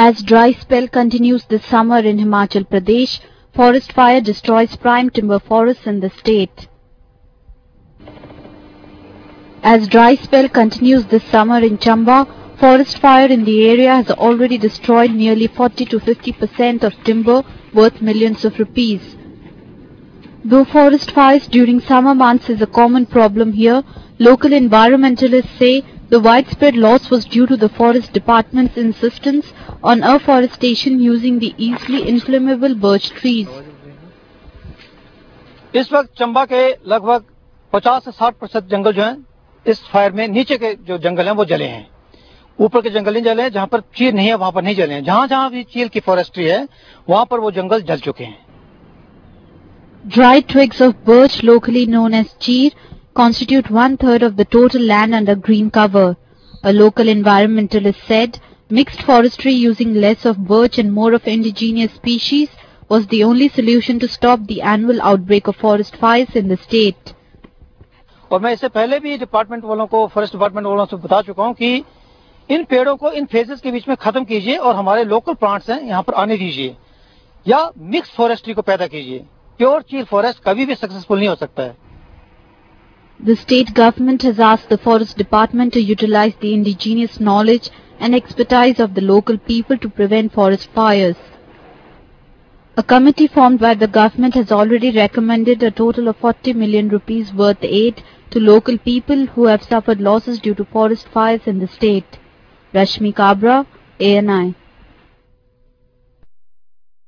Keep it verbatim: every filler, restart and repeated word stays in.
As dry spell continues this summer in Himachal Pradesh, forest fire destroys prime timber forests in the state. As dry spell continues this summer in Chamba, forest fire in the area has already destroyed nearly forty to fifty percent of timber worth millions of rupees. Though forest fires during summer months is a common problem here, local environmentalists say the widespread loss was due to the forest department's insistence on afforestation using the easily inflammable birch trees. इस वक्त चंबा के लगभग पचास से साठ प्रतिशत जंगल जो हैं इस फायर में नीचे के जो जंगल हैं वो जले हैं। ऊपर के जंगल नहीं जले हैं, जहां पर चील नहीं है वहां पर नहीं जले हैं। जहां जहां भी चील की फॉरेस्ट्री है वहां पर वो जंगल जल चुके हैं। Dry twigs of birch, locally known as cheer, constitute one-third of the total land under green cover. A local environmentalist said mixed forestry using less of birch and more of indigenous species was the only solution to stop the annual outbreak of forest fires in the state. और मैं इससे पहले भी department वालों को, forest department वालों से बता चुका हूं कि इन पेड़ों को इन फेजेस के बीच में खत्म कीजिए और हमारे लोकल प्लांट्स हैं यहां पर आने दीजिए या मिक्स फॉरेस्ट्री को पैदा कीजिए। प्योर चील फॉरेस्ट कभी भी सक्सेसफुल नहीं हो सकता है। The state government has asked the forest department to utilize the indigenous knowledge and expertise of the local people to prevent forest fires. A committee formed by the government has already recommended a total of forty million rupees worth aid to local people who have suffered losses due to forest fires in the state. Rashmi Kabra, A N I.